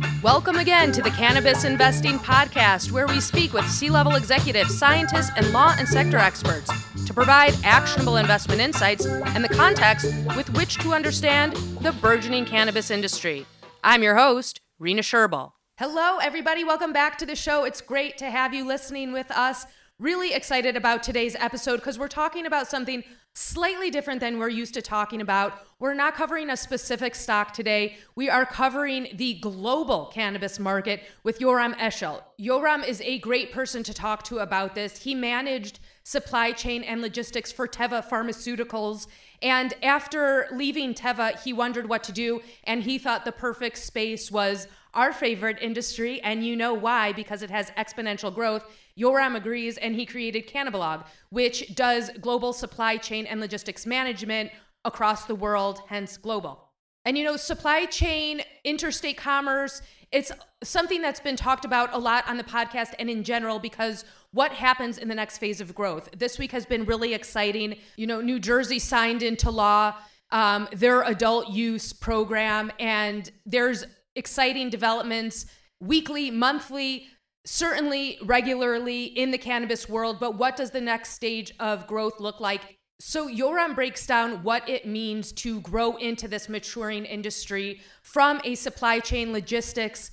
Welcome again to the Cannabis Investing Podcast, where we speak with C-level executives, scientists, and law and sector experts to provide actionable investment insights and the context with which to understand the burgeoning cannabis industry. I'm your host, Rena Sherbel. Hello, everybody. Welcome back to the show. It's great to have you listening with us. Really excited about today's episode because we're talking about something slightly different than we're used to talking about. We're not covering a specific stock today. We are covering the global cannabis market with Yoram Eshel. Yoram is a great person to talk to about this. He managed supply chain and logistics for Teva Pharmaceuticals. And after leaving Teva, he wondered what to do. And he thought the perfect space was our favorite industry. And you know why, because it has exponential growth. Yoram agrees, and he created Cannablog, which does global supply chain and logistics management across the world, hence global. And you know, supply chain, interstate commerce, it's something that's been talked about a lot on the podcast and in general because what happens in the next phase of growth? This week has been really exciting. You know, New Jersey signed into law their adult use program, and there's exciting developments weekly, monthly, certainly regularly in the cannabis world, but what does the next stage of growth look like? So Yoram breaks down what it means to grow into this maturing industry from a supply chain logistics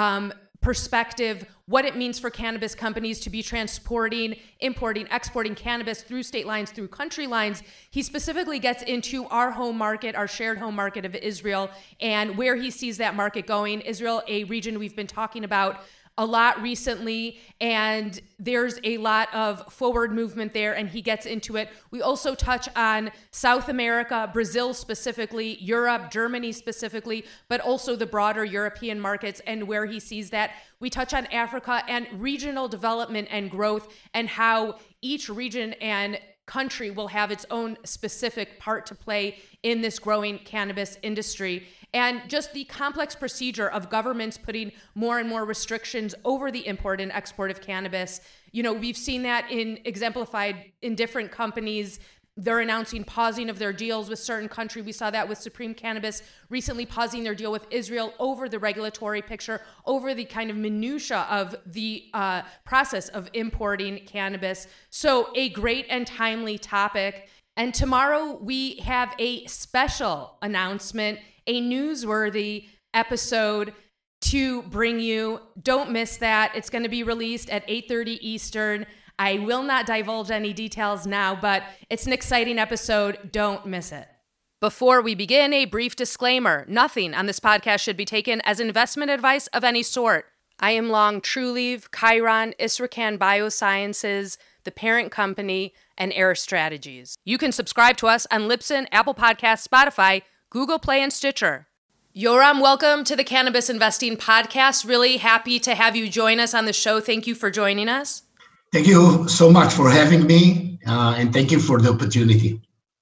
perspective, what it means for cannabis companies to be transporting, importing, exporting cannabis through state lines, through country lines. He specifically gets into our home market, our shared home market of Israel, and where he sees that market going. Israel, a region we've been talking about a lot recently, and there's a lot of forward movement there, and he gets into it. We also touch on South America, Brazil specifically, Europe, Germany specifically, but also the broader European markets and where he sees that. We touch on Africa and regional development and growth and how each region and country will have its own specific part to play in this growing cannabis industry. And just the complex procedure of governments putting more and more restrictions over the import and export of cannabis. You know, we've seen that exemplified in different companies. They're announcing pausing of their deals with certain countries. We saw that with Supreme Cannabis recently pausing their deal with Israel over the regulatory picture, over the kind of minutia of the process of importing cannabis. So a great and timely topic. And tomorrow we have a special announcement, a newsworthy episode to bring you. Don't miss that. It's going to be released at 8:30 Eastern. I will not divulge any details now, but it's an exciting episode. Don't miss it. Before we begin, a brief disclaimer. Nothing on this podcast should be taken as investment advice of any sort. I am Long Trulieve, Chiron, Isracan Biosciences, the parent company, and Air Strategies. You can subscribe to us on Libsyn, Apple Podcasts, Spotify, Google Play, and Stitcher. Yoram, welcome to the Cannabis Investing Podcast. Really happy to have you join us on the show. Thank you for joining us. Thank you so much for having me, and thank you for the opportunity.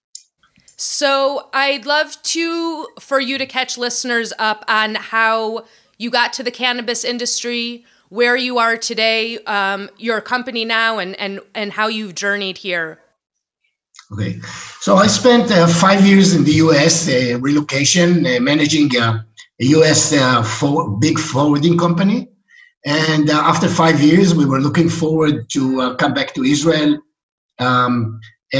So I'd love for you to catch listeners up on how you got to the cannabis industry, where you are today, your company now, and how you've journeyed here. Okay, so I spent 5 years in the U.S. Relocation, managing a U.S. big forwarding company. And after 5 years, we were looking forward to come back to Israel and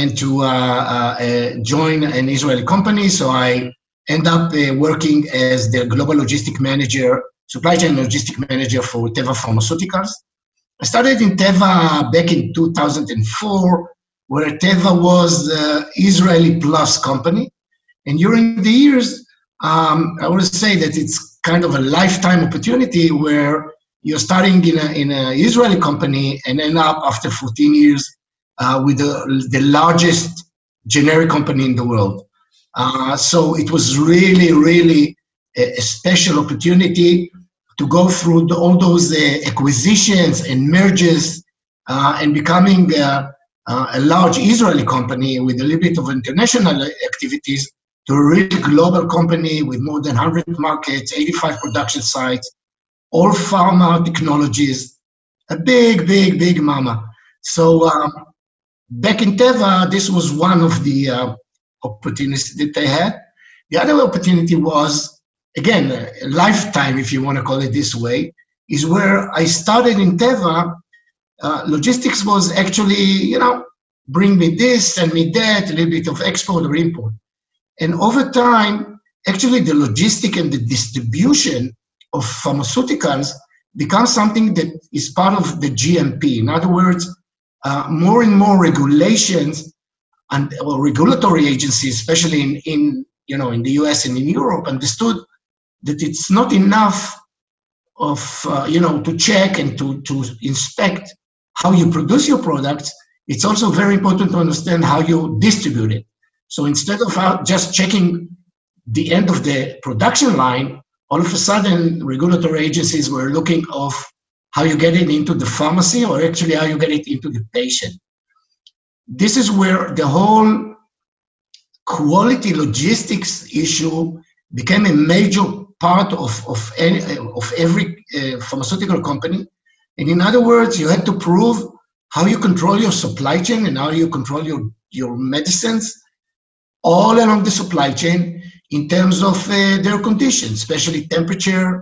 to join an Israeli company. So I ended up working as the global logistic manager, supply chain logistic manager for Teva Pharmaceuticals. I started in Teva back in 2004, where Teva was the Israeli plus company. And during the years, I would say that it's kind of a lifetime opportunity where you're starting in an Israeli company and end up after 14 years with the largest generic company in the world. So it was really, really a special opportunity to go through all those acquisitions and mergers and becoming a large Israeli company with a little bit of international activities to a really global company with more than 100 markets, 85 production sites, all pharma technologies, a big, big, big mama. So back in Teva, this was one of the opportunities that I had. The other opportunity was again, a lifetime, if you want to call it this way, is where I started in Teva. Logistics was actually, bring me this, send me that, a little bit of export or import. And over time, actually the logistic and the distribution of pharmaceuticals becomes something that is part of the GMP. In other words, more and more regulations or regulatory agencies, especially in the US and in Europe, understood that it's not enough of, to check and to inspect how you produce your products. It's also very important to understand how you distribute it. So instead of just checking the end of the production line, all of a sudden regulatory agencies were looking of how you get it into the pharmacy or actually how you get it into the patient. This is where the whole quality logistics issue became a major part of every pharmaceutical company. And in other words, you had to prove how you control your supply chain and how you control your medicines all along the supply chain in terms of their conditions, especially temperature,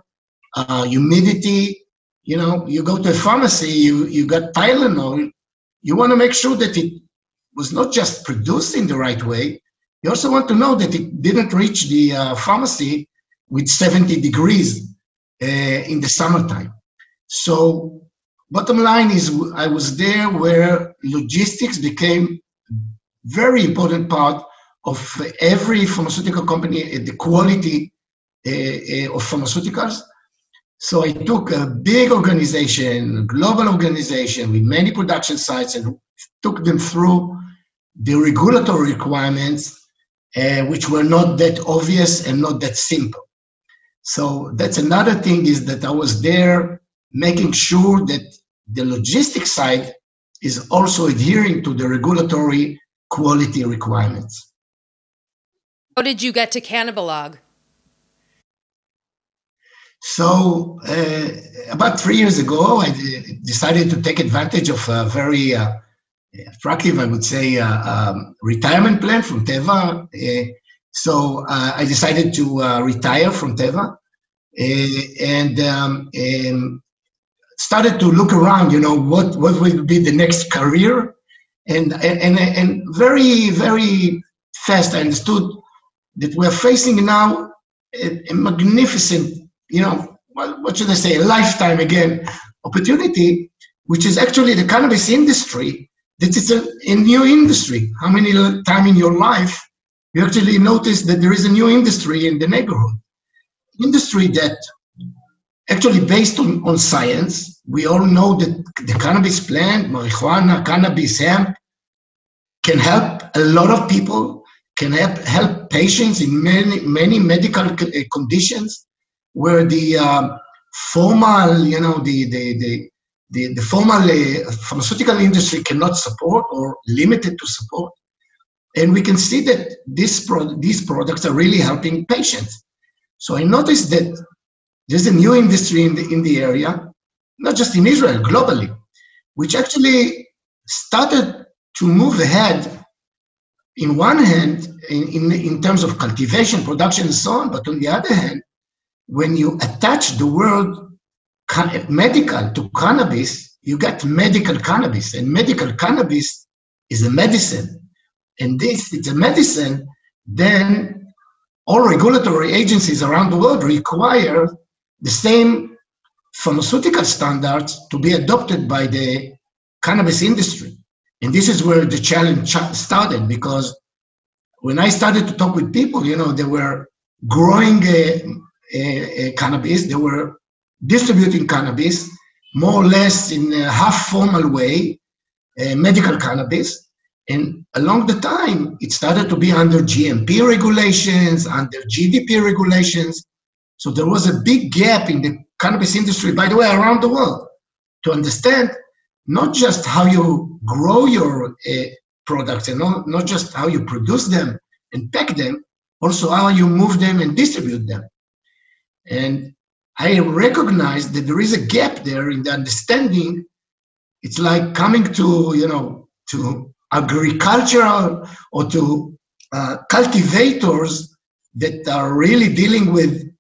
humidity. You go to a pharmacy, you got Tylenol, you want to make sure that it was not just produced in the right way. You also want to know that it didn't reach the pharmacy with 70 degrees in the summertime. So bottom line is I was there where logistics became very important part of every pharmaceutical company, the quality of pharmaceuticals. So I took a big organization, a global organization with many production sites and took them through the regulatory requirements, which were not that obvious and not that simple. So that's another thing, is that I was there making sure that the logistics side is also adhering to the regulatory quality requirements. How did you get to Cannabalog? So about 3 years ago, I decided to take advantage of a very attractive, I would say, retirement plan from Teva. So I decided to retire from Teva and started to look around, what will be the next career. And very, very fast I understood that we're facing now a magnificent, what should I say, a lifetime again opportunity, which is actually the cannabis industry. That is a new industry. How many times in your life you actually notice that there is a new industry in the neighborhood? Industry that actually based on science. We all know that the cannabis plant, marijuana, cannabis, hemp, can help a lot of people, can help patients in many medical conditions where the formal, the formal pharmaceutical industry cannot support or limited to support. And we can see that these products are really helping patients. So I noticed that there's a new industry in the area, not just in Israel, globally, which actually started to move ahead in one hand in terms of cultivation, production, and so on, but on the other hand, when you attach the word medical to cannabis, you get medical cannabis, and medical cannabis is a medicine. And this, it's a medicine, then all regulatory agencies around the world require the same pharmaceutical standards to be adopted by the cannabis industry. And this is where the challenge started, because when I started to talk with people, they were growing cannabis, they were distributing cannabis, more or less in a half-formal way, medical cannabis. And along the time, it started to be under GMP regulations, under GDP regulations. So there was a big gap in the cannabis industry, by the way, around the world, to understand not just how you grow your products and not just how you produce them and pack them, also how you move them and distribute them. And I recognize that there is a gap there in the understanding. It's like coming to, to agricultural or to cultivators that are really dealing with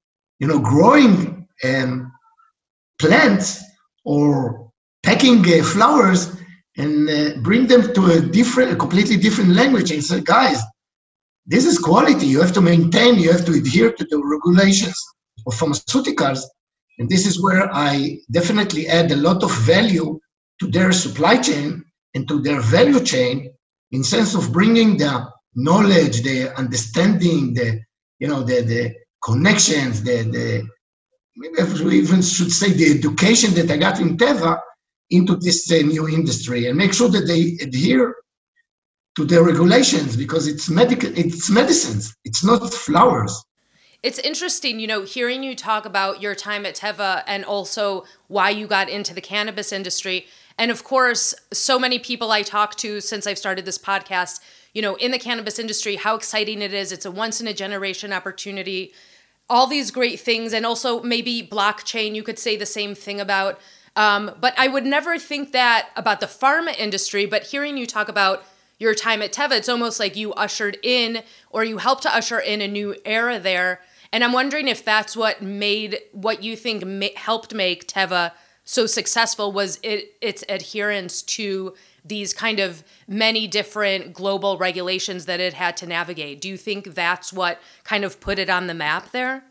growing plants or packing flowers and bring them to a completely different language and say, guys, this is quality. You have to maintain, you have to adhere to the regulations of pharmaceuticals. And this is where I definitely add a lot of value to their supply chain and to their value chain in sense of bringing the knowledge, the understanding, the connections, maybe we even should say the education that I got in Teva into this new industry, and make sure that they adhere to the regulations, because it's medicines, it's not flowers. It's interesting, hearing you talk about your time at Teva and also why you got into the cannabis industry. And of course, so many people I talk to since I've started this podcast, in the cannabis industry, how exciting it is. It's a once in a generation opportunity, all these great things. And also maybe blockchain, you could say the same thing about. But I would never think that about the pharma industry. But hearing you talk about your time at Teva, it's almost like you ushered in, or you helped to usher in a new era there. And I'm wondering if that's what you think helped make Teva so successful, was its adherence to these kind of many different global regulations that it had to navigate. Do you think that's what kind of put it on the map there?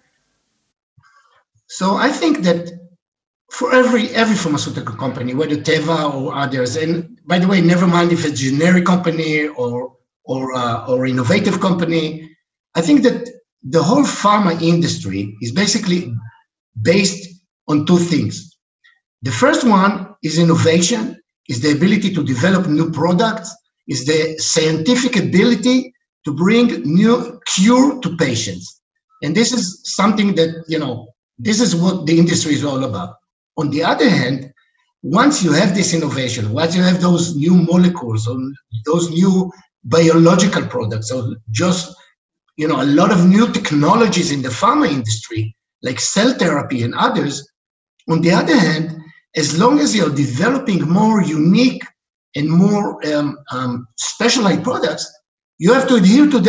So I think that for every pharmaceutical company, whether Teva or others, and by the way, never mind if it's a generic company or innovative company, I think that the whole pharma industry is basically based on two things. The first one is innovation, is the ability to develop new products, is the scientific ability to bring new cure to patients. And this is something that, this is what the industry is all about. On the other hand, once you have this innovation, once you have those new molecules or those new biological products, or just, a lot of new technologies in the pharma industry, like cell therapy and others, on the other hand, as long as you're developing more unique and more specialized products, you have to adhere to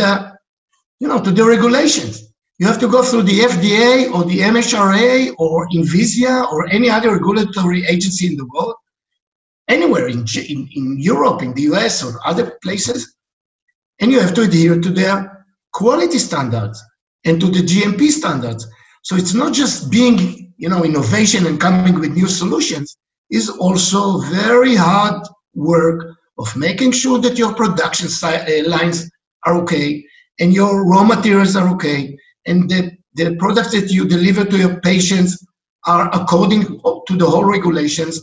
the regulations. You have to go through the FDA or the MHRA or Invisia or any other regulatory agency in the world, anywhere in Europe, in the US or other places, and you have to adhere to their quality standards and to the GMP standards. So it's not just being, innovation and coming with new solutions, is also very hard work of making sure that your production lines are okay and your raw materials are okay, and the products that you deliver to your patients are according to the whole regulations.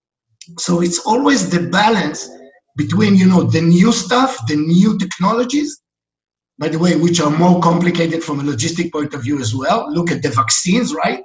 So it's always the balance between, the new stuff, the new technologies, by the way, which are more complicated from a logistic point of view as well. Look at the vaccines, right?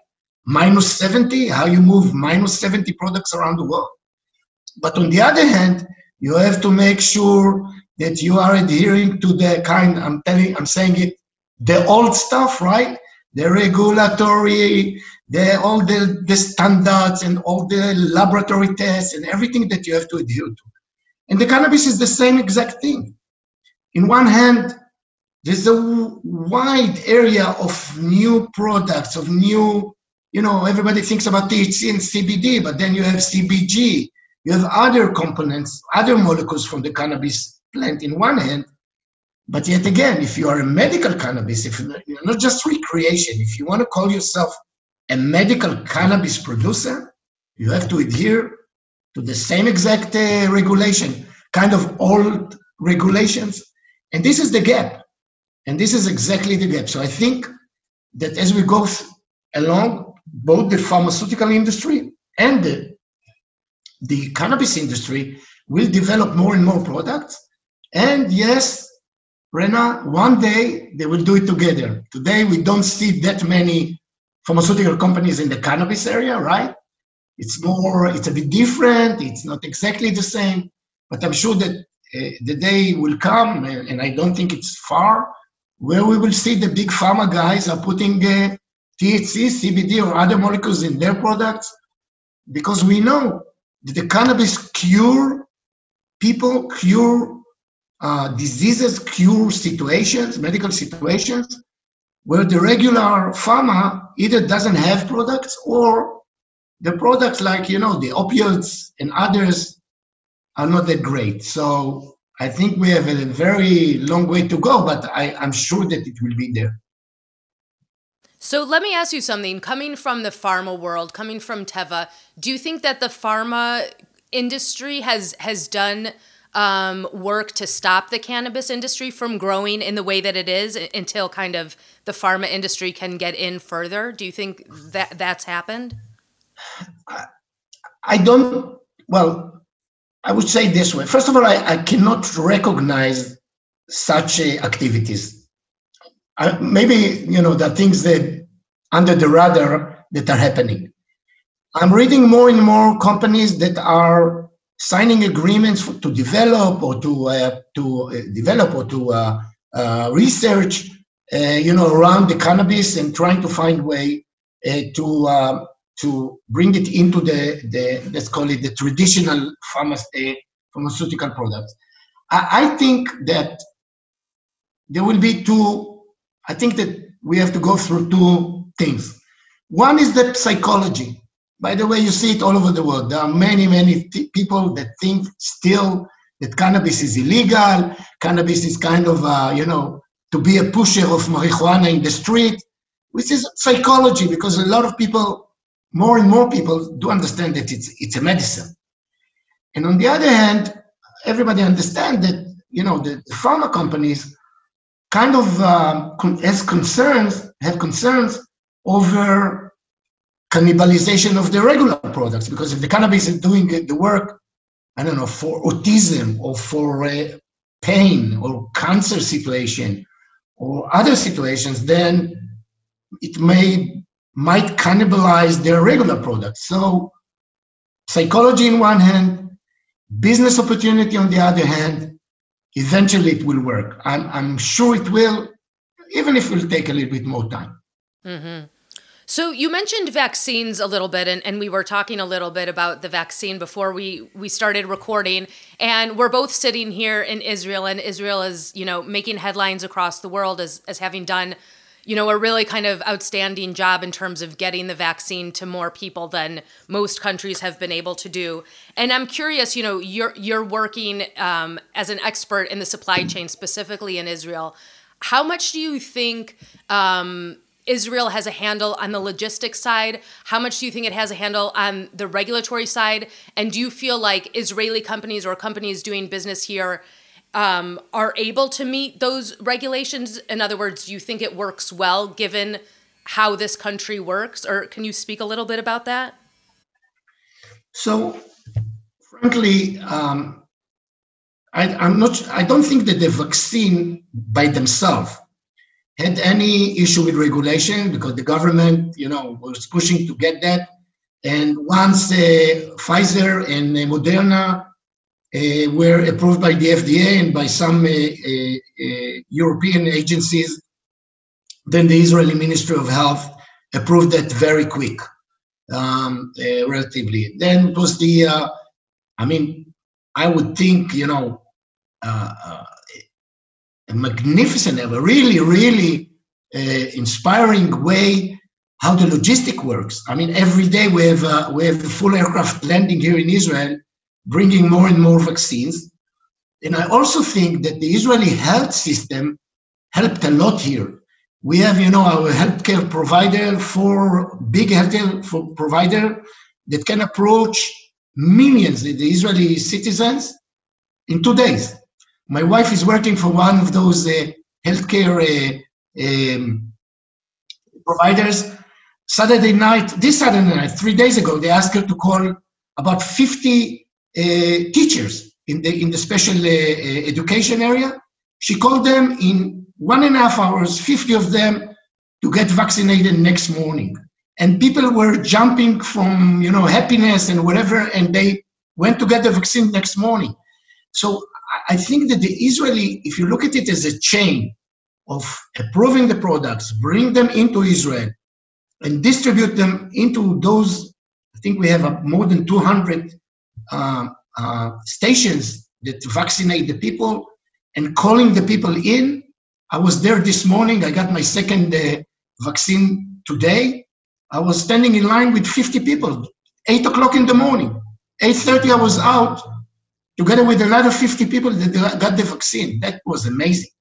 -70, how you move -70 products around the world. But on the other hand, you have to make sure that you are adhering to the I'm saying it, the old stuff, right? The regulatory, all the standards and all the laboratory tests and everything that you have to adhere to. And the cannabis is the same exact thing. In one hand, there's a wide area of new products, of new, everybody thinks about THC and CBD, but then you have CBG, you have other components, other molecules from the cannabis plant in one hand. But yet again, if you are a medical cannabis, if you're not just recreation, if you want to call yourself a medical cannabis producer, you have to adhere to the same exact regulation, kind of old regulations. And this is the gap. And this is exactly the gap. So I think that as we go along, both the pharmaceutical industry and the cannabis industry will develop more and more products. And yes, Rena, one day they will do it together. Today, we don't see that many pharmaceutical companies in the cannabis area, right? It's a bit different. It's not exactly the same, but I'm sure that the day will come, and I don't think it's far, where we will see the big pharma guys are putting THC, CBD, or other molecules in their products, because we know that the cannabis cure people, cure diseases, cure situations, medical situations, where the regular pharma either doesn't have products or the products like, the opioids and others are not that great. So I think we have a very long way to go, but I'm sure that it will be there. So let me ask you something. Coming from the pharma world, coming from Teva, do you think that the pharma industry has done work to stop the cannabis industry from growing in the way that it is until kind of the pharma industry can get in further? Do you think that that's happened? I would say this way. First of all, I cannot recognize such activities. Maybe, there are things that under the radar that are happening. I'm reading more and more companies that are signing agreements to develop or to research, around the cannabis and trying to find a way to bring it into the let's call it the traditional pharmaceutical products. I think that there will be I think that we have to go through two things. One is the psychology. By the way, you see it all over the world. There are many, many people that think still that cannabis is illegal. Cannabis is kind of, to be a pusher of marijuana in the street, which is psychology, because a lot of people, more and more people do understand that it's a medicine. And on the other hand, everybody understands that, the pharma companies kind of have concerns over cannibalization of the regular products, because if the cannabis is doing the work, I don't know, for autism or for pain or cancer situation or other situations, then it might cannibalize their regular products. So psychology on one hand, business opportunity on the other hand, eventually it will work. I'm sure it will, even if it will take a little bit more time. Mm-hmm. So you mentioned vaccines a little bit, and we were talking a little bit about the vaccine before we started recording, and we're both sitting here in Israel, and Israel is, making headlines across the world as having done, a really kind of outstanding job in terms of getting the vaccine to more people than most countries have been able to do. And I'm curious, you're working as an expert in the supply chain, specifically in Israel. How much do you think Israel has a handle on the logistics side? How much do you think it has a handle on the regulatory side? And do you feel like Israeli companies or companies doing business here are able to meet those regulations? In other words, do you think it works well given how this country works? Or can you speak a little bit about that? So, frankly, I don't think that the vaccine by themselves had any issue with regulation, because the government, was pushing to get that. And once Pfizer and Moderna were approved by the FDA and by some European agencies, then the Israeli Ministry of Health approved that very quick, relatively. Then it was I would think, a magnificent, a really, really inspiring way how the logistic works. Every day we have a full aircraft landing here in Israel, bringing more and more vaccines. And I also think that the Israeli health system helped a lot here. We have, our healthcare provider, big healthcare provider that can approach millions of the Israeli citizens in 2 days. My wife is working for one of those healthcare providers. This Saturday night, 3 days ago, they asked her to call about 50 teachers in the special education area. She called them in 1.5 hours, 50 of them, to get vaccinated next morning. And people were jumping from, happiness and whatever, and they went to get the vaccine next morning. So I think that the Israeli, if you look at it as a chain of approving the products, bring them into Israel, and distribute them into those, I think we have more than 200 stations that vaccinate the people, and calling the people in. I was there this morning. I got my second vaccine today. I was standing in line with 50 people, 8 o'clock in the morning. 8:30 I was out together with another 50 people that got the vaccine. That was amazing.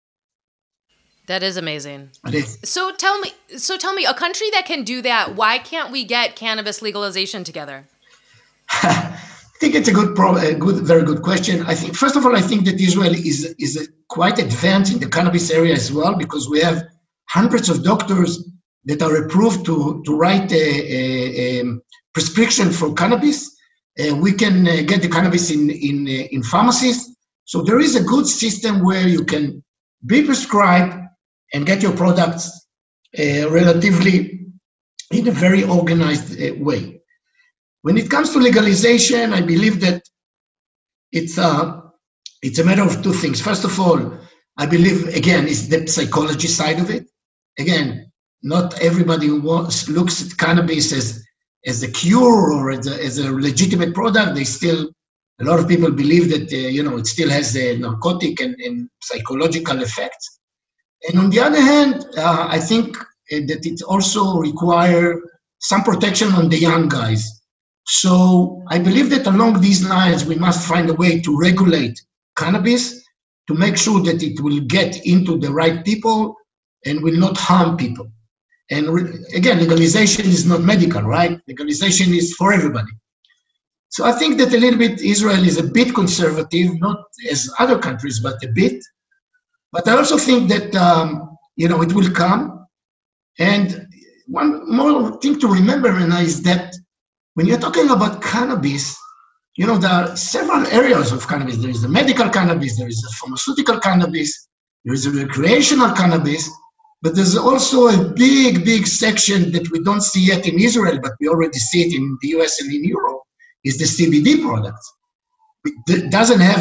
That is amazing. So tell me, a country that can do that, why can't we get cannabis legalization together? I think it's very good question. I think, first of all, I think that Israel is quite advanced in the cannabis area as well, because we have hundreds of doctors that are approved to write a prescription for cannabis. We can get the cannabis in pharmacies. So there is a good system where you can be prescribed and get your products relatively in a very organized way. When it comes to legalization, I believe that it's a matter of two things. First of all, I believe, again, is the psychology side of it. Again, not everybody looks at cannabis as a cure or as a legitimate product. A lot of people believe that it still has a narcotic and psychological effects. And on the other hand, I think that it also requires some protection on the young guys. So I believe that along these lines, we must find a way to regulate cannabis to make sure that it will get into the right people and will not harm people. And again, legalization is not medical, right? Legalization is for everybody. So I think that a little bit Israel is a bit conservative, not as other countries, but a bit. But I also think that, it will come. And one more thing to remember, is that when you're talking about cannabis, there are several areas of cannabis. There is the medical cannabis, there is the pharmaceutical cannabis, there is a recreational cannabis, but there's also a big, big section that we don't see yet in Israel, but we already see it in the US and in Europe, is the CBD products. It doesn't have,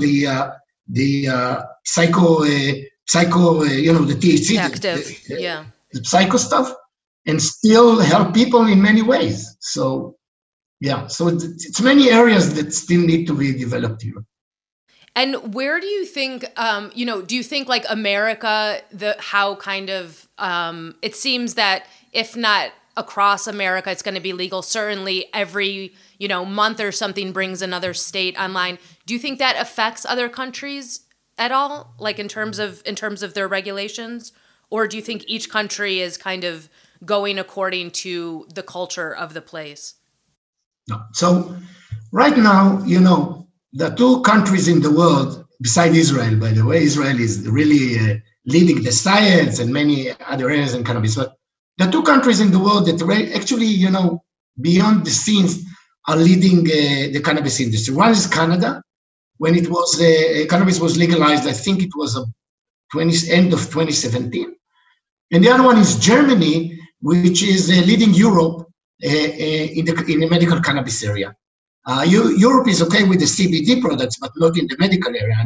the the THC, active, the psycho stuff, and still help people in many ways. So, so it's many areas that still need to be developed here. And where do you think, do you think like America, it seems that if not across America, it's going to be legal. Certainly every, month or something brings another state online. Do you think that affects other countries at all? Like in terms of their regulations? Or do you think each country is kind of going according to the culture of the place? No. So right now, the two countries in the world, beside Israel, by the way, Israel is really leading the science and many other areas in cannabis. But the two countries in the world that actually, beyond the scenes are leading the cannabis industry. One is Canada. When it was cannabis was legalized, I think it was end of 2017. And the other one is Germany, which is leading Europe in the medical cannabis area. Europe is okay with the CBD products, but not in the medical area.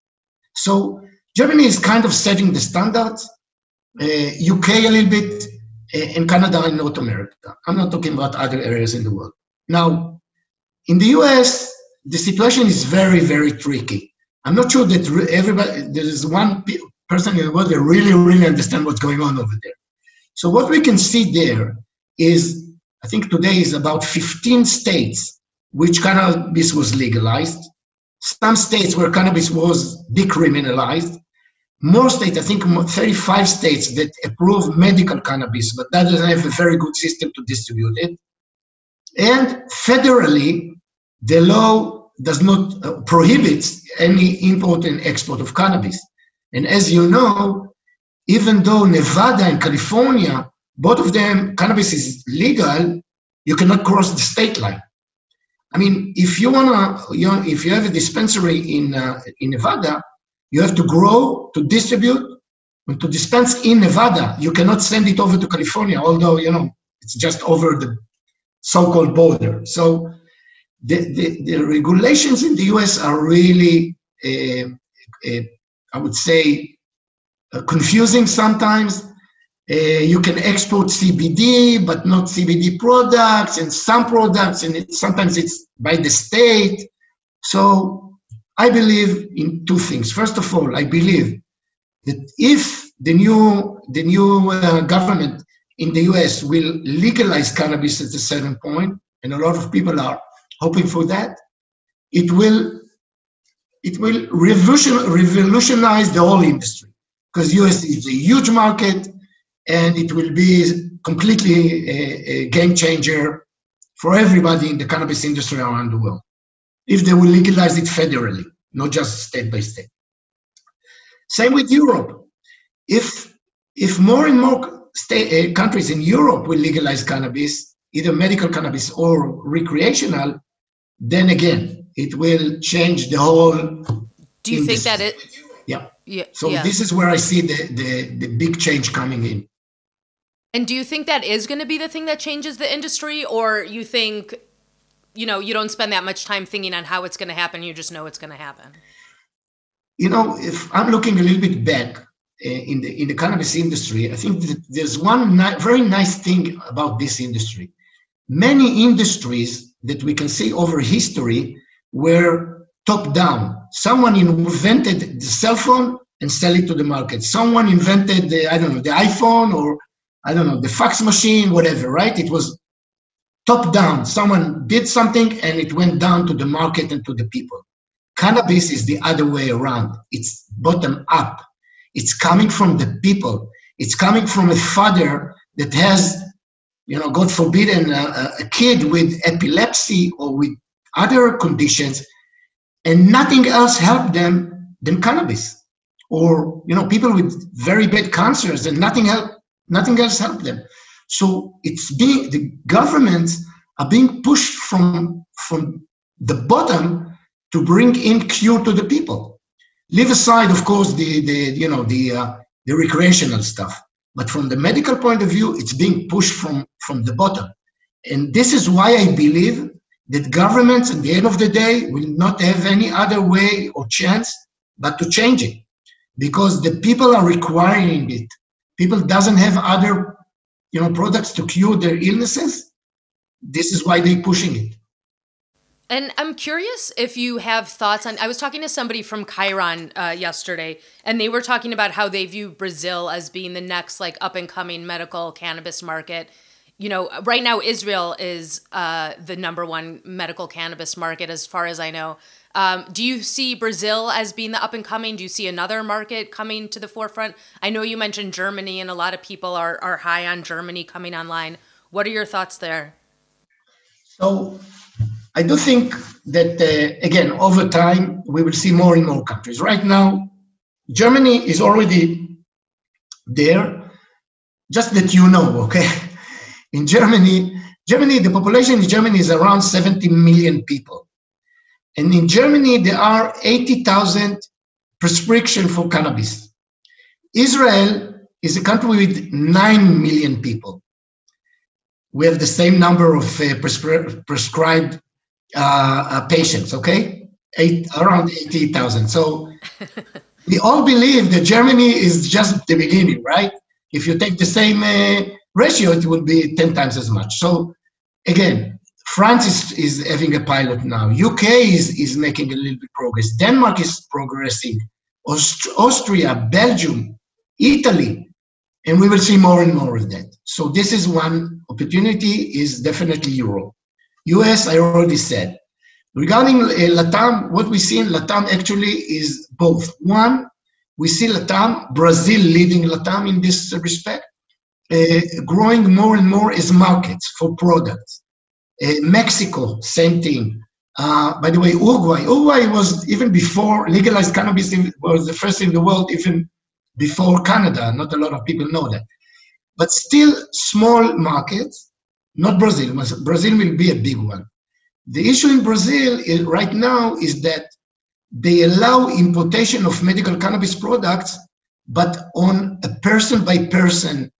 So Germany is kind of setting the standards, UK a little bit, and Canada and North America. I'm not talking about other areas in the world. Now, in the US, the situation is very, very tricky. I'm not sure that there is one person in the world that really, really understands what's going on over there. So what we can see there is, I think today is about 15 states which cannabis was legalized. Some states where cannabis was decriminalized. More states, I think 35 states that approve medical cannabis, but that doesn't have a very good system to distribute it. And federally, the law does not prohibit any import and export of cannabis. And as you know, even though Nevada and California, both of them, cannabis is legal, you cannot cross the state line. I mean, if you have a dispensary in Nevada, you have to grow, to distribute, and to dispense in Nevada. You cannot send it over to California, although, it's just over the so-called border. So the regulations in the US are really, I would say, confusing sometimes. You can export CBD, but not CBD products, and some products, and sometimes it's by the state. So I believe in two things. First of all, I believe that if the new government in the US will legalize cannabis at a certain point, and a lot of people are hoping for that, it will revolutionize the whole industry, because US is a huge market and it will be completely a game changer for everybody in the cannabis industry around the world, if they will legalize it federally, not just state by state. Same with Europe. If more and more countries in Europe will legalize cannabis, either medical cannabis or recreational, then again, it will change the whole Do you industry. think that it? Yeah. So this is where I see the big change coming in. And do you think that is going to be the thing that changes the industry, or you think, you don't spend that much time thinking on how it's going to happen, you just know it's going to happen? If I'm looking a little bit back in the cannabis industry, I think that there's one very nice thing about this industry. Many industries that we can see over history were top down. Someone invented the cell phone and sell it to the market. Someone invented the iPhone, or the fax machine, whatever, right? It was top down. Someone did something and it went down to the market and to the people. Cannabis is the other way around. It's bottom up. It's coming from the people. It's coming from a father that has, God forbid, a kid with epilepsy or with other conditions, and nothing else helped them than cannabis. Or, people with very bad cancers, and nothing else helped them. So the governments are being pushed from the bottom to bring in cure to the people. Leave aside, of course, the recreational stuff. But from the medical point of view, it's being pushed from the bottom. And this is why I believe that governments, at the end of the day, will not have any other way or chance but to change it. Because the people are requiring it. People doesn't have other, products to cure their illnesses. This is why they're pushing it. And I'm curious if you have thoughts on, I was talking to somebody from Chiron yesterday, and they were talking about how they view Brazil as being the next up and coming medical cannabis market. Right now Israel is the number one medical cannabis market as far as I know. Do you see Brazil as being the up and coming? Do you see another market coming to the forefront? I know you mentioned Germany, and a lot of people are high on Germany coming online. What are your thoughts there? So I do think that, again, over time, we will see more and more countries. Right now, Germany is already there, just that okay? In Germany, the population in Germany is around 70 million people. And in Germany, there are 80,000 prescriptions for cannabis. Israel is a country with 9 million people. We have the same number of prescribed patients, okay? Around 80,000. So we all believe that Germany is just the beginning, right? If you take the same ratio, it will be 10 times as much. So again, France is having a pilot now. UK is making a little bit progress. Denmark is progressing. Austria, Belgium, Italy, and we will see more and more of that. So this is one opportunity, is definitely Europe. US, I already said. Regarding LATAM, what we see in LATAM actually is both. One, we see LATAM, Brazil leading LATAM in this respect, growing more and more as markets for products. Mexico, same thing. By the way, Uruguay was, even before legalized cannabis, was the first in the world, even before Canada. Not a lot of people know that. But still small markets, not Brazil. Brazil will be a big one. The issue in Brazil right now is that they allow importation of medical cannabis products, but on a person-by-person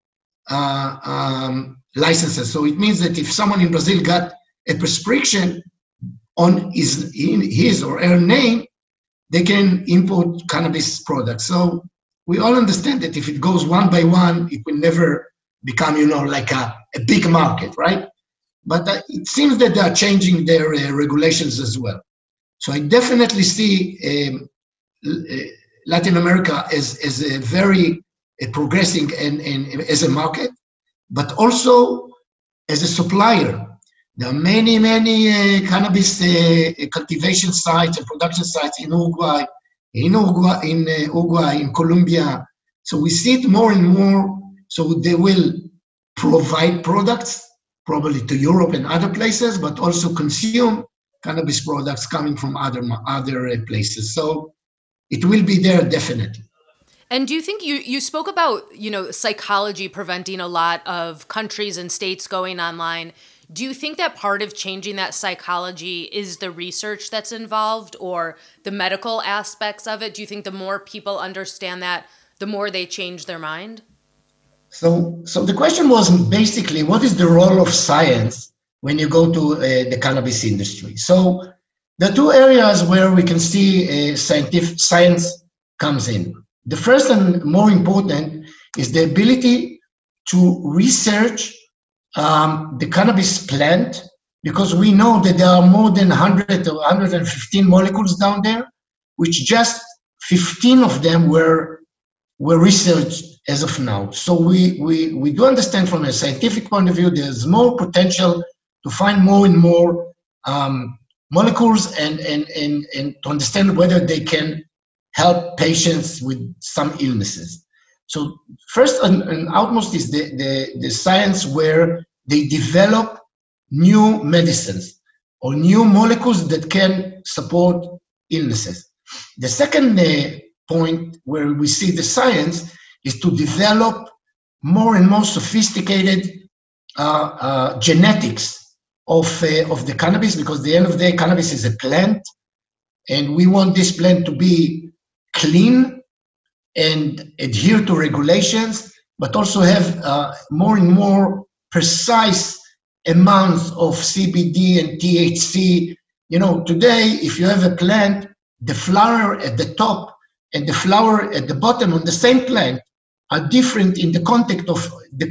licenses. So it means that if someone in Brazil got a prescription on his or her name, they can import cannabis products. So we all understand that if it goes one by one, it will never become, like a big market, right? But it seems that they are changing their regulations as well. So I definitely see Latin America as a very progressing and as a market. but also as a supplier. There are many cannabis cultivation sites and production sites in Uruguay, in Colombia. So we see it more and more. So they will provide products probably to Europe and other places, but also consume cannabis products coming from other places. So it will be there definitely. And do you think you spoke about, psychology preventing a lot of countries and states going online? Do you think that part of changing that psychology is the research that's involved or the medical aspects of it? Do you think the more people understand that, the more they change their mind? So the question was basically, what is the role of science when you go to the cannabis industry? So there are two areas where we can see science comes in. The first and more important is the ability to research the cannabis plant, because we know that there are more than 100 or 115 molecules down there, which just 15 of them were researched as of now. So we do understand from a scientific point of view, there's more potential to find more and more molecules and to understand whether they can help patients with some illnesses. So first and outmost is the science where they develop new medicines or new molecules that can support illnesses. The second point where we see the science is to develop more and more sophisticated genetics of the cannabis, because at the end of the day, cannabis is a plant, and we want this plant to be clean and adhere to regulations, but also have more and more precise amounts of CBD and THC. Today, if you have a plant, the flower at the top and the flower at the bottom on the same plant are different in the content of the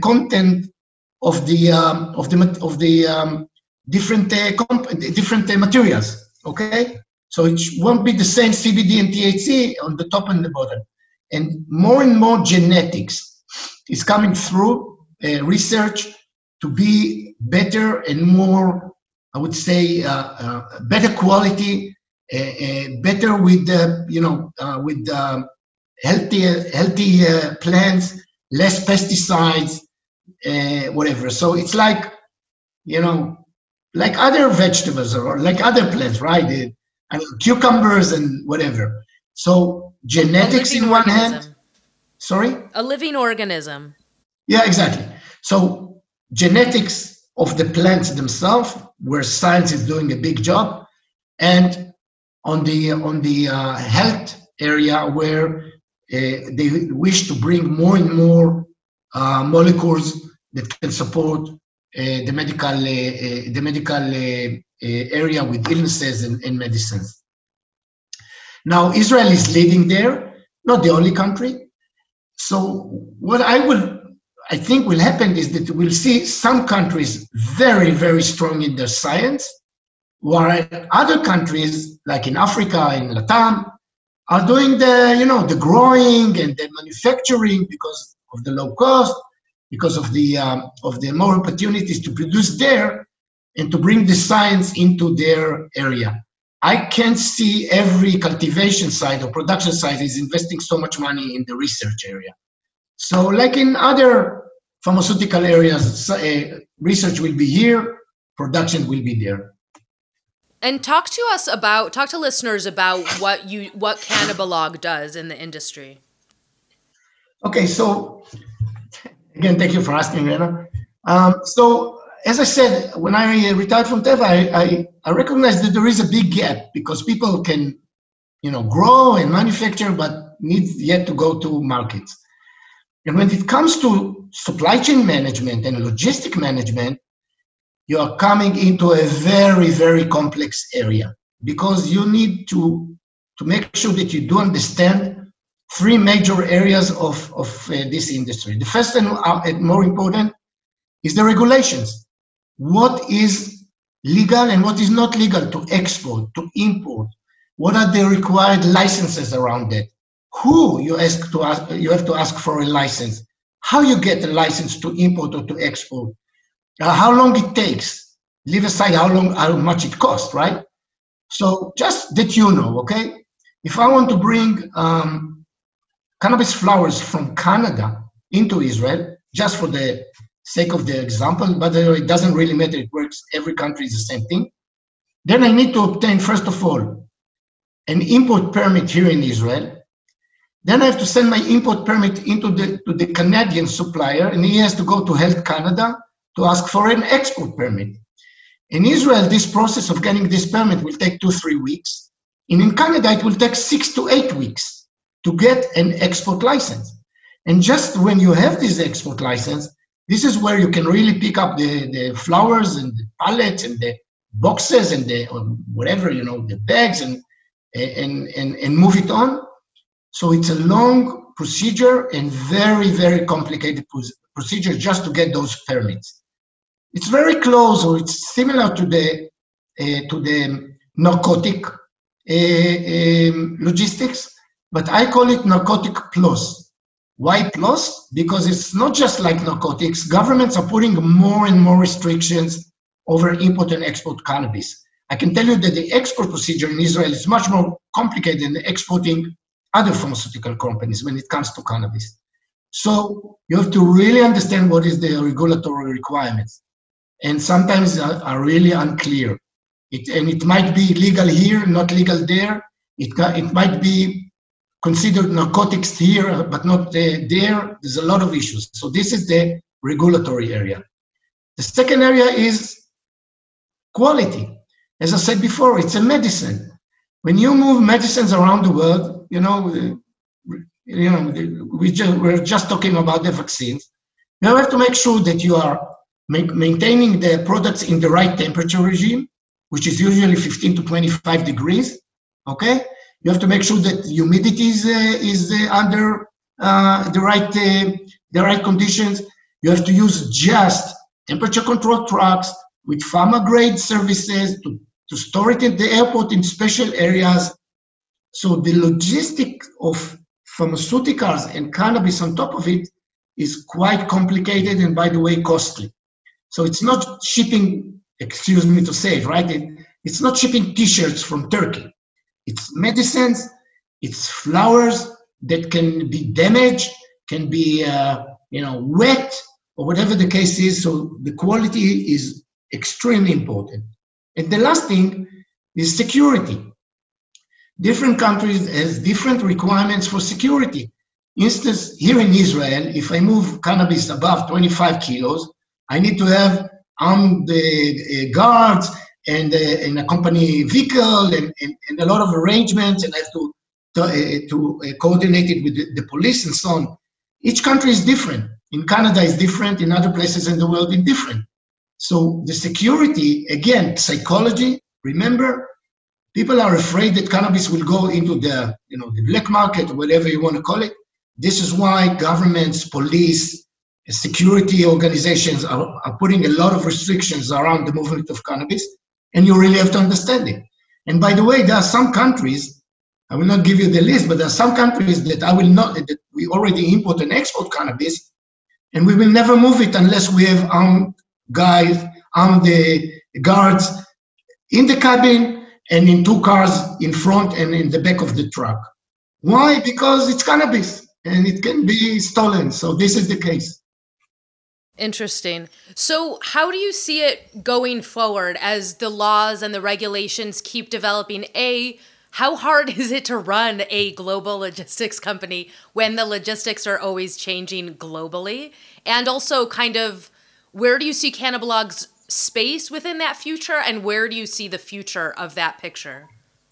different materials. Okay, so it won't be the same CBD and THC on the top and the bottom. And more genetics is coming through research to be better and more, I would say, better quality, better with healthy plants, less pesticides, whatever. So it's like other vegetables or like other plants, right? Cucumbers and whatever. So genetics in one hand. Sorry? A living organism. Yeah, exactly. So genetics of the plants themselves, where science is doing a big job, and on the health area, where they wish to bring more and more molecules that can support the medical area with illnesses and medicines. Now, Israel is leading there, not the only country. So what I think will happen is that we'll see some countries very, very strong in their science, while other countries, like in Africa, in Latam, are doing the growing and the manufacturing because of the low cost, because of the more opportunities to produce there and to bring the science into their area. I can't see every cultivation site or production site is investing so much money in the research area. So like in other pharmaceutical areas, research will be here, production will be there. And talk to listeners about what Cannabalog does in the industry. Okay, so again, thank you for asking, Rena. So as I said, when I retired from Teva, I recognized that there is a big gap because people can, grow and manufacture, but need yet to go to markets. And when it comes to supply chain management and logistic management, you are coming into a very, very complex area because you need to make sure that you do understand three major areas of this industry. The first and more important is the regulations. What is legal and what is not legal to export, to import? What are the required licenses around that? Who you have to ask for a license? how you get a license to import or to export, how long it takes, leave aside how much it costs, right? So just that you know, okay? If I want to bring cannabis flowers from Canada into Israel, just for the sake of the example, but it doesn't really matter, it works, every country is the same thing. Then I need to obtain, first of all, an import permit here in Israel. Then I have to send my import permit to the Canadian supplier, and he has to go to Health Canada to ask for an export permit. In Israel, this process of getting this permit will take 2-3 weeks. And in Canada, it will take 6 to 8 weeks to get an export license. And just when you have this export license, this is where you can really pick up the flowers and the pallets and the boxes and the whatever, the bags and move it on. So it's a long procedure and very, very complicated procedure just to get those permits. It's very close, or it's similar to the narcotic logistics, but I call it narcotic plus. Why plus? Because it's not just like narcotics. Governments are putting more and more restrictions over import and export cannabis. I can tell you that the export procedure in Israel is much more complicated than exporting other pharmaceutical companies when it comes to cannabis. So you have to really understand what is the regulatory requirements. And sometimes are really unclear. It might be legal here, not legal there. It might be considered narcotics here, but not there. There's a lot of issues. So this is the regulatory area. The second area is quality. As I said before, it's a medicine. When you move medicines around the world, we're just talking about the vaccines. You have to make sure that you are maintaining the products in the right temperature regime, which is usually 15 to 25 degrees, okay? You have to make sure that humidity is under the right conditions. You have to use just temperature-controlled trucks with pharma-grade services to store it at the airport in special areas. So the logistics of pharmaceuticals and cannabis on top of it is quite complicated and, by the way, costly. So it's not shipping, excuse me to say it, right? It's not shipping T-shirts from Turkey. It's medicines, it's flowers that can be damaged, can be wet, or whatever the case is. So the quality is extremely important. And the last thing is security. Different countries has different requirements for security. Instance, here in Israel, if I move cannabis above 25 kilos, I need to have armed guards and a company vehicle and a lot of arrangements, and I have to coordinate it with the police and so on. Each country is different. In Canada is different, in other places in the world is different. So the security, again, psychology, remember, people are afraid that cannabis will go into the black market or whatever you want to call it. This is why governments, police, security organizations are putting a lot of restrictions around the movement of cannabis, and you really have to understand it. And by the way, there are some countries, I will not give you the list, but there are some countries that we already import and export cannabis, and we will never move it unless we have armed guards in the cabin and in 2 cars in front and in the back of the truck. Why? Because it's cannabis and it can be stolen. So this is the case. Interesting. So how do you see it going forward as the laws and the regulations keep developing? How hard is it to run a global logistics company when the logistics are always changing globally? And also kind of, where do you see Cannablog's space within that future, and where do you see the future of that picture?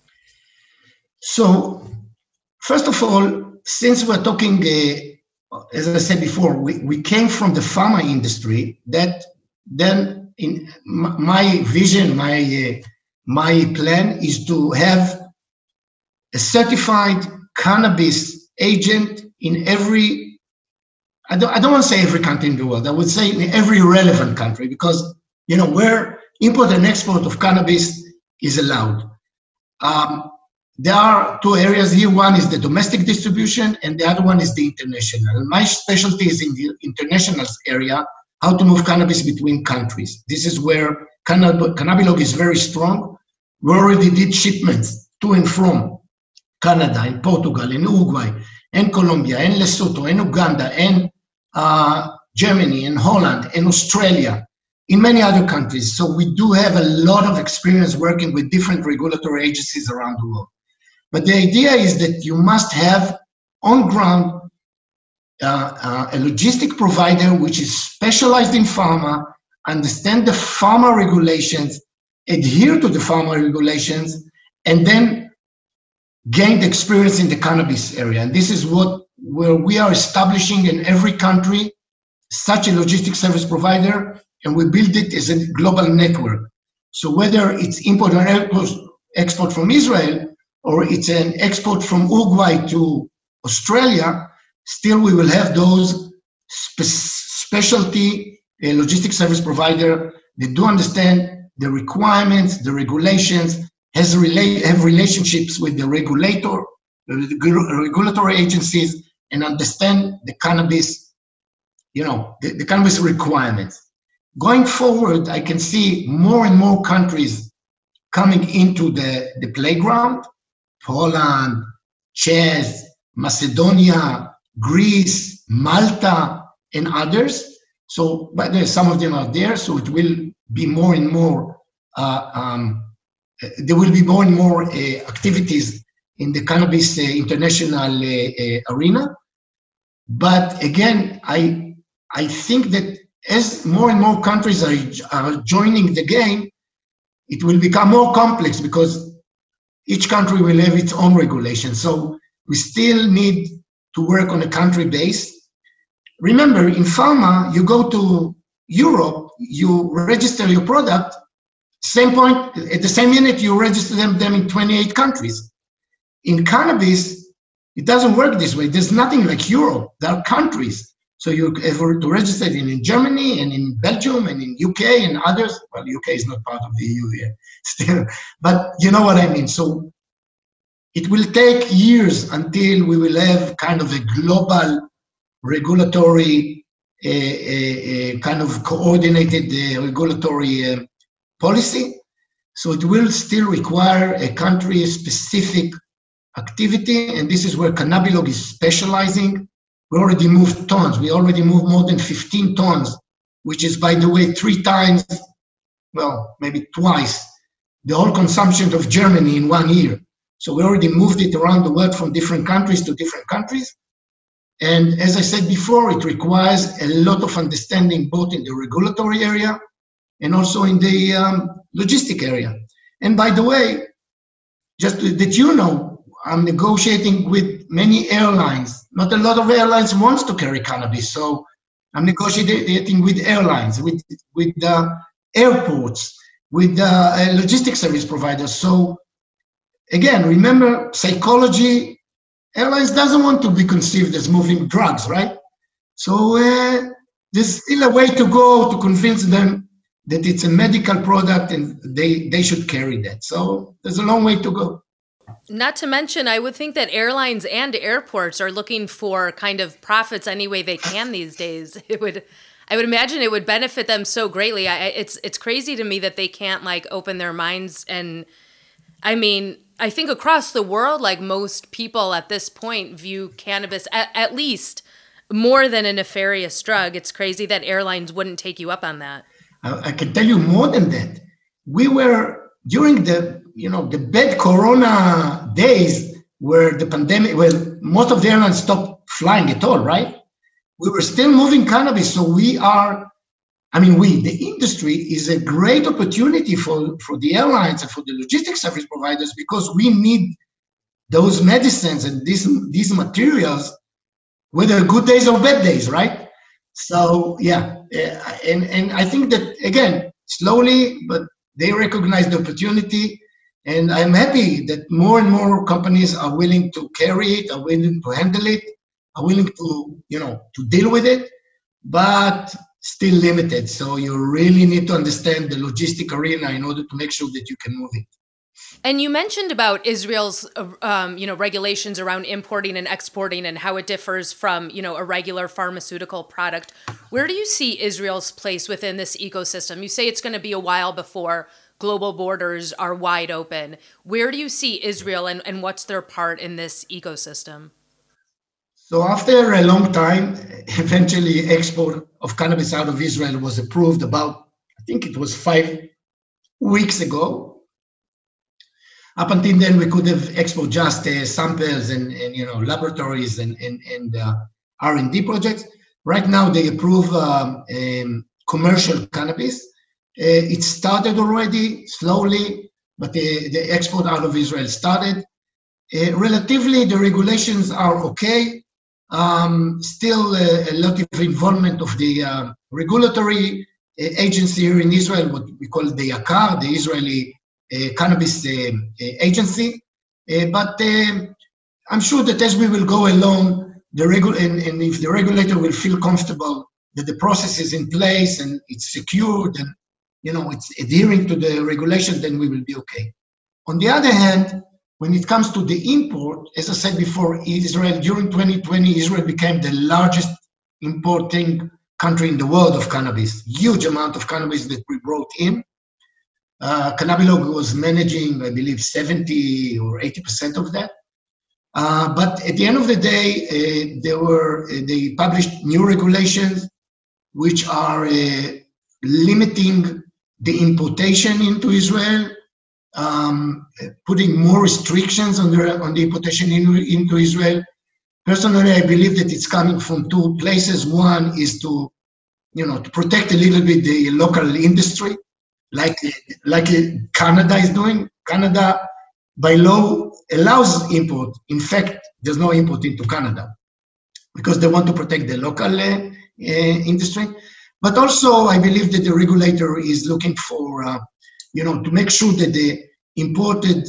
So, first of all, since we're talking, as I said before, we came from the pharma industry, that then in my vision, my plan is to have a certified cannabis agent in every, I don't want to say every country in the world, I would say in every relevant country, because where import and export of cannabis is allowed. there are two areas here. One is the domestic distribution, and the other one is the international. My specialty is in the international area, how to move cannabis between countries. This is where Cannabilog is very strong. We already did shipments to and from Canada, and Portugal, and Uruguay, and Colombia, and Lesotho, and Uganda, and Germany, and Holland, and Australia, in many other countries. So we do have a lot of experience working with different regulatory agencies around the world. But the idea is that you must have on ground a logistic provider which is specialized in pharma, understand the pharma regulations, adhere to the pharma regulations, and then gain the experience in the cannabis area. And this is where we are establishing in every country such a logistic service provider, and we build it as a global network. So whether it's import or export from Israel, or it's an export from Uruguay to Australia, still we will have those specialty logistic service provider that do understand the requirements, the regulations, have relationships with the regulatory agencies, and understand the cannabis, the cannabis requirements. Going forward, I can see more and more countries coming into the playground. Poland, Czech, Macedonia, Greece, Malta, and others. So, but some of them are there, so it will be more and more, there will be more and more activities in the cannabis international arena. But again, I think that as more and more countries are joining the game, it will become more complex because each country will have its own regulations. So we still need to work on a country base. Remember, in pharma, you go to Europe, you register your product, same point, at the same minute, you register them in 28 countries. In cannabis, it doesn't work this way. There's nothing like Europe. There are countries. So you have to register it in Germany and in Belgium and in UK and others. Well, UK is not part of the EU here still, but you know what I mean. So it will take years until we will have kind of a global regulatory, kind of coordinated regulatory policy. So it will still require a country-specific activity, and this is where Cannabilog is specializing. We already moved tons. We already moved more than 15 tons, which is, by the way, 3 times, well, maybe twice, the whole consumption of Germany in 1 year. So we already moved it around the world from different countries to different countries. And as I said before, it requires a lot of understanding both in the regulatory area and also in the logistic area. And by the way, just that you know, I'm negotiating with many airlines. Not a lot of airlines wants to carry cannabis, so I'm negotiating with airlines, with airports, with logistics service providers. So again, remember, psychology, airlines doesn't want to be conceived as moving drugs, right? So there's still a way to go to convince them that it's a medical product and they should carry that. So there's a long way to go. Not to mention, I would think that airlines and airports are looking for kind of profits any way they can these days. I would imagine it would benefit them so greatly. It's crazy to me that they can't like open their minds. And I mean, I think across the world, like most people at this point view cannabis at least more than a nefarious drug. It's crazy that airlines wouldn't take you up on that. I can tell you more than that. We were during the bad Corona days where the pandemic, well, most of the airlines stopped flying at all, right? We were still moving cannabis. So the industry is a great opportunity for the airlines and for the logistics service providers because we need those medicines and these materials, whether good days or bad days, right? So, yeah. And I think that, again, slowly, but they recognize the opportunity. And I'm happy that more and more companies are willing to carry it, are willing to handle it, are willing to, to deal with it, but still limited. So you really need to understand the logistic arena in order to make sure that you can move it. And you mentioned about Israel's, regulations around importing and exporting and how it differs from, a regular pharmaceutical product. Where do you see Israel's place within this ecosystem? You say it's going to be a while before global borders are wide open. Where do you see Israel and what's their part in this ecosystem? So after a long time, eventually export of cannabis out of Israel was approved about, I think it was 5 weeks ago. Up until then, we could have export just samples and laboratories and R&D projects. Right now, they approve commercial cannabis. It started already slowly, but the export out of Israel started. Relatively, the regulations are okay. Still a lot of involvement of the regulatory agency here in Israel, what we call the IACAR, the Israeli Cannabis Agency. But I'm sure that as we will go along, and if the regulator will feel comfortable that the process is in place and it's secured and it's adhering to the regulation, then we will be okay. On the other hand, when it comes to the import, as I said before, Israel, during 2020, Israel became the largest importing country in the world of cannabis. Huge amount of cannabis that we brought in. Cannabilog was managing, I believe, 70 or 80% of that. But at the end of the day, they published new regulations which are limiting the importation into Israel, putting more restrictions on the importation into Israel. Personally, I believe that it's coming from two places. One is to protect a little bit the local industry, like Canada is doing. Canada, by law, allows import. In fact, there's no import into Canada because they want to protect the local industry. But also, I believe that the regulator is looking for, to make sure that the imported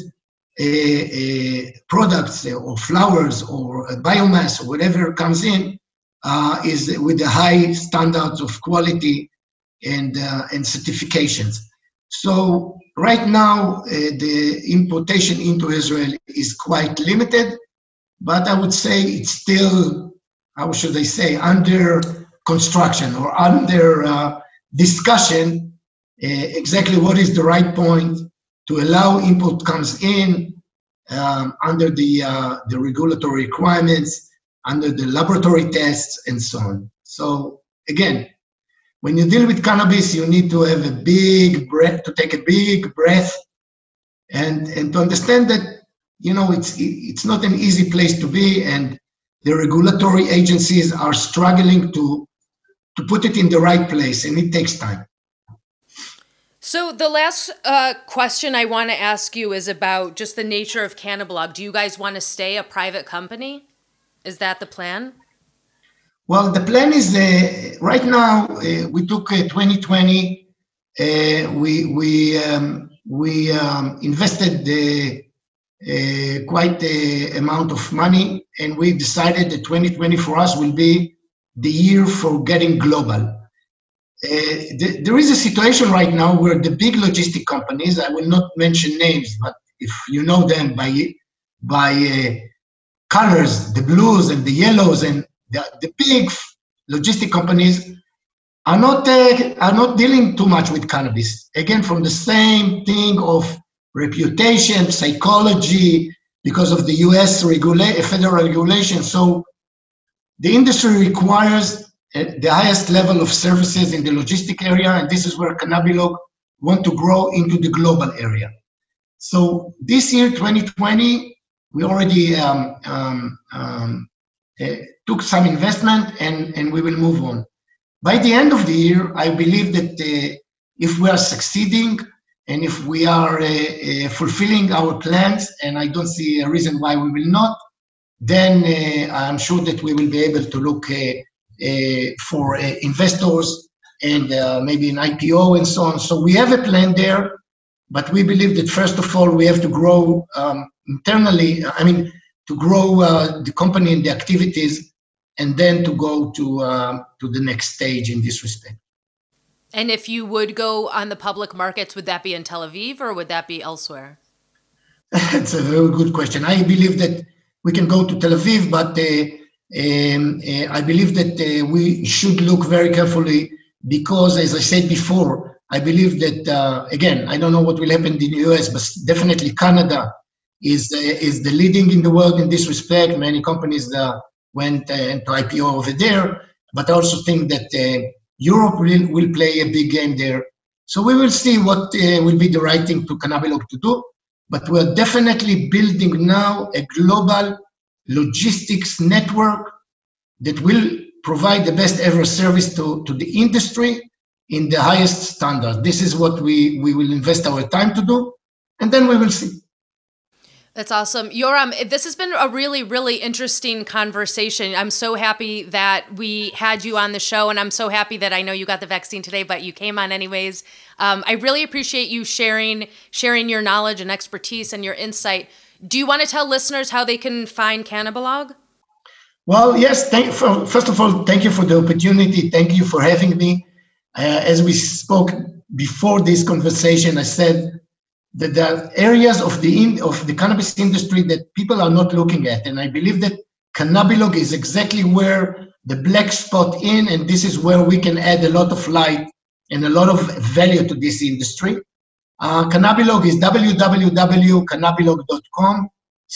products or flowers or biomass or whatever comes in is with the high standards of quality and certifications. So right now, the importation into Israel is quite limited, but I would say it's still, how should I say, under construction or under discussion, exactly what is the right point to allow import comes in under the regulatory requirements, under the laboratory tests, and so on. So again, when you deal with cannabis, you need to have to take a big breath, and to understand that it's not an easy place to be, and the regulatory agencies are struggling to put it in the right place, and it takes time. So the last question I want to ask you is about just the nature of Cannabilog. Do you guys want to stay a private company? Is that the plan? Well, the plan is right now. We took 2020. We invested quite a amount of money, and we decided that 2020 for us will be the year for getting global. There is a situation right now where the big logistic companies, I will not mention names, but if you know them by colors, the blues and the yellows, and the big logistic companies are not dealing too much with cannabis. Again, from the same thing of reputation, psychology, because of the U.S. federal regulation. So the industry requires the highest level of services in the logistic area, and this is where Cannabilog want to grow into the global area. So this year, 2020, we already took some investment, and we will move on. By the end of the year, I believe that if we are succeeding and if we are fulfilling our plans, and I don't see a reason why we will not, then I'm sure that we will be able to look for investors and maybe an IPO and so on. So we have a plan there, but we believe that first of all, we have to grow internally, to grow the company and the activities, and then to go to the next stage in this respect. And if you would go on the public markets, would that be in Tel Aviv or would that be elsewhere? It's a very good question. I believe that we can go to Tel Aviv, but I believe that we should look very carefully because, as I said before, I believe that, again, I don't know what will happen in the US, but definitely Canada is the leading in the world in this respect. Many companies went into IPO over there, but I also think that Europe will play a big game there. So we will see what will be the right thing to Cannabilog to do. But we're definitely building now a global logistics network that will provide the best ever service to the industry in the highest standard. This is what we will invest our time to do, and then we will see. That's awesome. Yoram, this has been a really, really interesting conversation. I'm so happy that we had you on the show, and I'm so happy that I know you got the vaccine today, but you came on anyways. I really appreciate you sharing your knowledge and expertise and your insight. Do you want to tell listeners how they can find Cannabilog? Well, yes. First of all, thank you for the opportunity. Thank you for having me. As we spoke before this conversation, I said that there are areas of the cannabis industry that people are not looking at, and I believe that Cannabilog is exactly where the black spot in, and this is where we can add a lot of light and a lot of value to this industry. Cannabilog is www.cannabilog.com,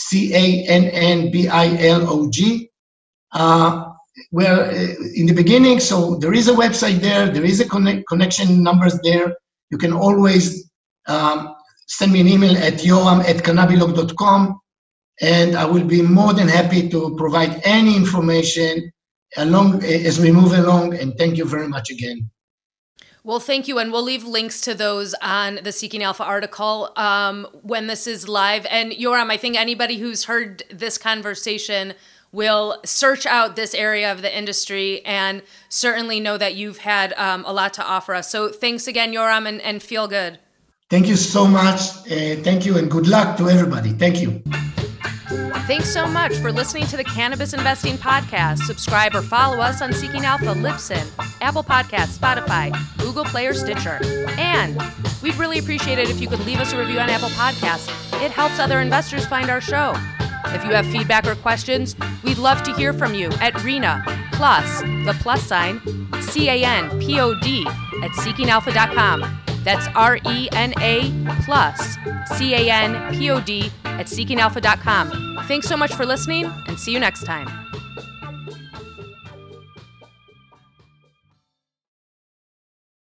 CANNBILOG. Where in the beginning, so there is a website there, there is a connection numbers there. You can always send me an email at yoram@cannabilog.com, and I will be more than happy to provide any information along as we move along. And thank you very much again. Well, thank you. And we'll leave links to those on the Seeking Alpha article when this is live. And Yoram, I think anybody who's heard this conversation will search out this area of the industry and certainly know that you've had a lot to offer us. So thanks again, Yoram, and feel good. Thank you so much. Thank you, and good luck to everybody. Thank you. Thanks so much for listening to the Cannabis Investing Podcast. Subscribe or follow us on Seeking Alpha, Libsyn, Apple Podcasts, Spotify, Google Play, or Stitcher. And we'd really appreciate it if you could leave us a review on Apple Podcasts. It helps other investors find our show. If you have feedback or questions, we'd love to hear from you at RENA +CANPOD @seekingalpha.com. That's RENA +CANPOD @seekingalpha.com. Thanks so much for listening, and see you next time.